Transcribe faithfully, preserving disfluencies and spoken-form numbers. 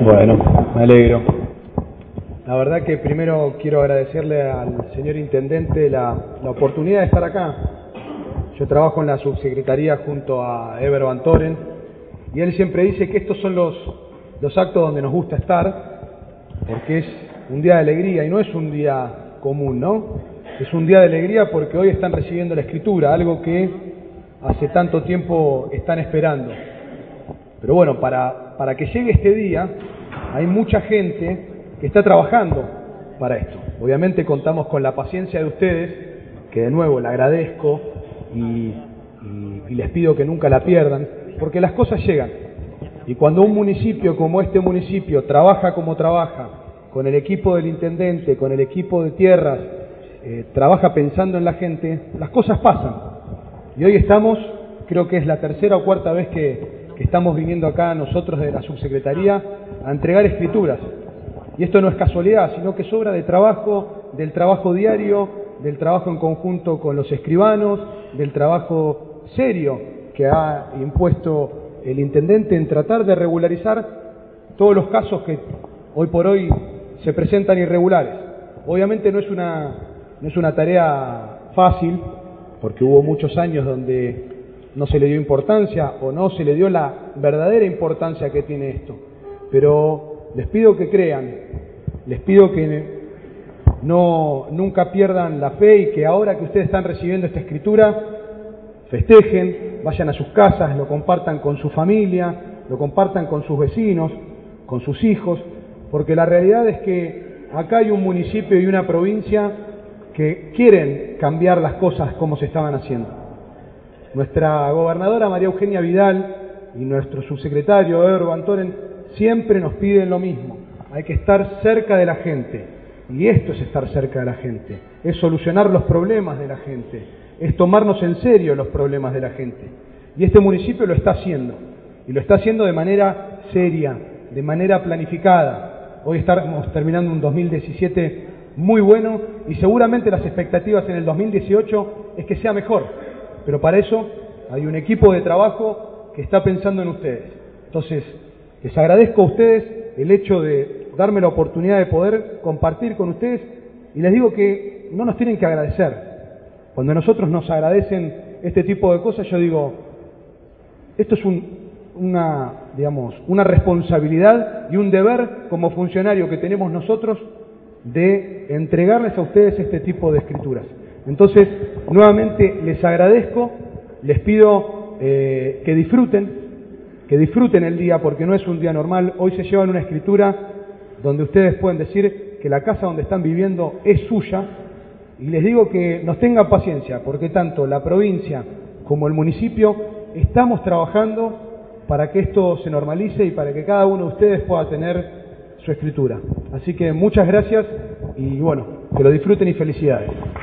Bueno, me alegro. La verdad que primero quiero agradecerle al señor Intendente la, la oportunidad de estar acá. Yo trabajo en la subsecretaría junto a Eber Van Toren y él siempre dice que estos son los, los actos donde nos gusta estar, porque es un día de alegría y no es un día común, ¿no? Es un día de alegría porque hoy están recibiendo la escritura, algo que hace tanto tiempo están esperando. Pero bueno, para, para que llegue este día, hay mucha gente que está trabajando para esto. Obviamente contamos con la paciencia de ustedes, que de nuevo le agradezco y, y, y les pido que nunca la pierdan, porque las cosas llegan. Y cuando un municipio como este municipio trabaja como trabaja, con el equipo del intendente, con el equipo de tierras, eh, trabaja pensando en la gente, las cosas pasan. Y hoy estamos, creo que es la tercera o cuarta vez que, que estamos viniendo acá nosotros de la subsecretaría a entregar escrituras. Y esto no es casualidad, sino que es obra de trabajo, del trabajo diario, del trabajo en conjunto con los escribanos, del trabajo serio que ha impuesto el intendente en tratar de regularizar todos los casos que hoy por hoy se presentan irregulares. Obviamente no es una, no es una tarea fácil, porque hubo muchos años donde no se le dio importancia o no se le dio la verdadera importancia que tiene esto. Pero les pido que crean, les pido que no, nunca pierdan la fe y que ahora que ustedes están recibiendo esta escritura, festejen, vayan a sus casas, lo compartan con su familia, lo compartan con sus vecinos, con sus hijos, porque la realidad es que acá hay un municipio y una provincia que quieren cambiar las cosas como se estaban haciendo. Nuestra gobernadora María Eugenia Vidal y nuestro subsecretario Eber Van Toren siempre nos piden lo mismo, hay que estar cerca de la gente, y esto es estar cerca de la gente, es solucionar los problemas de la gente, es tomarnos en serio los problemas de la gente, y este municipio lo está haciendo, y lo está haciendo de manera seria, de manera planificada. Hoy estamos terminando un dos mil diecisiete muy bueno, y seguramente las expectativas en el dos mil dieciocho es que sea mejor, pero para eso hay un equipo de trabajo que está pensando en ustedes. Entonces, les agradezco a ustedes el hecho de darme la oportunidad de poder compartir con ustedes y les digo que no nos tienen que agradecer. Cuando nosotros nos agradecen este tipo de cosas, yo digo, esto es un, una, digamos, una responsabilidad y un deber como funcionario que tenemos nosotros de entregarles a ustedes este tipo de escrituras. Entonces, nuevamente les agradezco, les pido eh, que disfruten, que disfruten el día porque no es un día normal. Hoy se llevan una escritura donde ustedes pueden decir que la casa donde están viviendo es suya, y les digo que nos tengan paciencia porque tanto la provincia como el municipio estamos trabajando para que esto se normalice y para que cada uno de ustedes pueda tener su escritura. Así que muchas gracias y bueno, que lo disfruten y felicidades.